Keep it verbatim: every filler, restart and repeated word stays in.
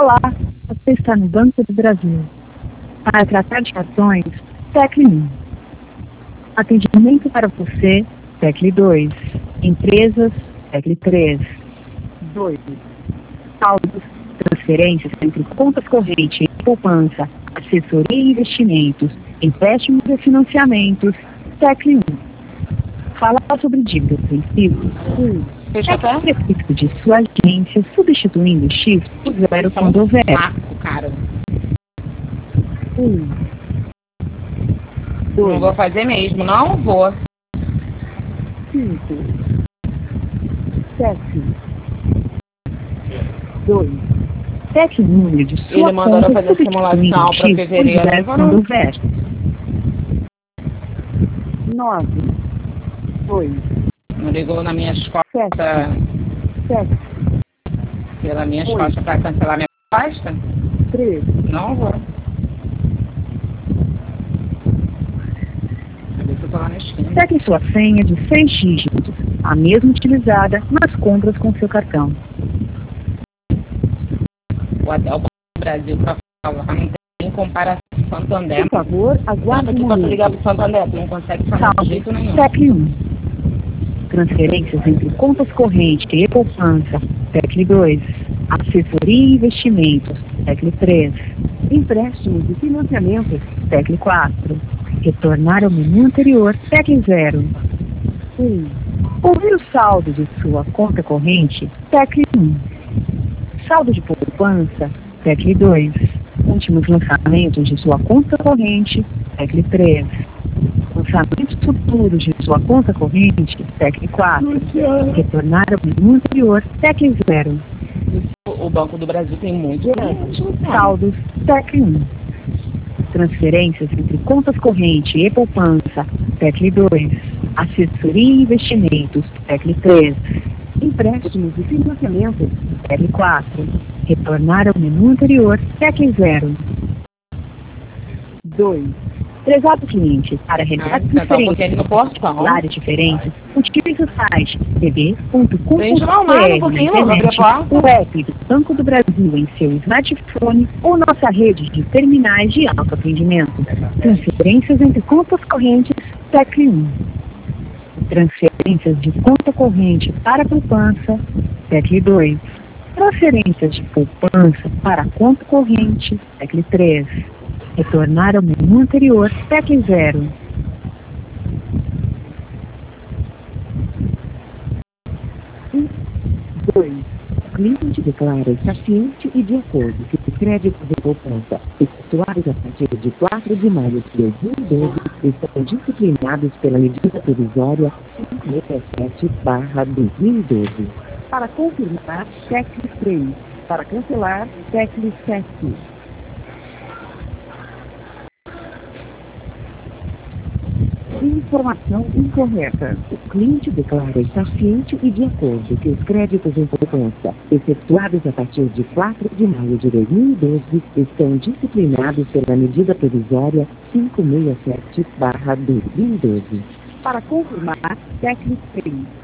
Olá, você está no Banco do Brasil. Para tratar de cartões, tecle um. Atendimento para você, tecle dois. Empresas, tecle três. dois. Saldos, transferências entre contas corrente e poupança, assessoria e investimentos, empréstimos e financiamentos, tecle um. Falar sobre dívidas vencidas, um. Fechar o específico de sua agência, substituindo o X por zero quando houver. Marco, cara. um. Não vou fazer mesmo, não vou. cinco. sete. dois. Sete número de sua Ele mandou conta, fazer simulação para fevereiro. zero quando houver. nove. dois. Não ligou na minha costas. sete. Pela minha costas para cancelar minha pasta? três. Não vou. Eu tô lá na esquina. Segue sua senha de seis dígitos, a mesma utilizada nas compras com seu cartão. O Hotel Brasil para falar, não tem comparação com Santander. Por favor, aguarde um momento. Para ligar pro Santander, tu não consegue falar de jeito nenhum. tecle um. Transferências entre contas corrente e poupança, tecle dois. Assessoria e investimentos, tecle três. Empréstimos e financiamentos, tecle quatro. Retornar ao menu anterior, tecle zero. um. Ouvir o saldo de sua conta corrente, tecle um. Saldo de poupança, tecle dois. Últimos lançamentos de sua conta corrente, tecle três. Lançamentos futuros de sua conta corrente, tecle quatro. Retornar ao menu anterior, tecle zero. O Banco do Brasil tem muito. Saldos, tecle um. Transferências entre contas corrente e poupança, tecle dois. Assessoria e investimentos, tecle três. Empréstimos e financiamentos, tecle quatro. Retornar ao menu anterior, tecle zero. dois. Prezado cliente, para realizar transferências no áreas diferentes, utilize o site b b ponto com ponto b r, o app do Banco do Brasil em seu smartphone ou nossa rede de terminais de autoatendimento. Transferências entre contas correntes, tecle um. Transferências de conta corrente para poupança, tecle dois. Transferências de poupança para conta corrente, tecle três. Retornar ao menu anterior, tecle zero. um, dois. O cliente declara estar ciente e de acordo que os créditos de poupança efetuados a partir de quatro de maio de dois mil e doze estão disciplinados pela medida provisória quinhentos e sessenta e sete barra dois mil e doze. Para confirmar, tecle três. Para cancelar, tecle sete. Informação incorreta. O cliente declara estar ciente e de acordo que os créditos em poupança efetuados a partir de quatro de maio de dois mil e doze estão disciplinados pela medida provisória quinhentos e sessenta e sete barra dois mil e doze. Para confirmar, tecle três.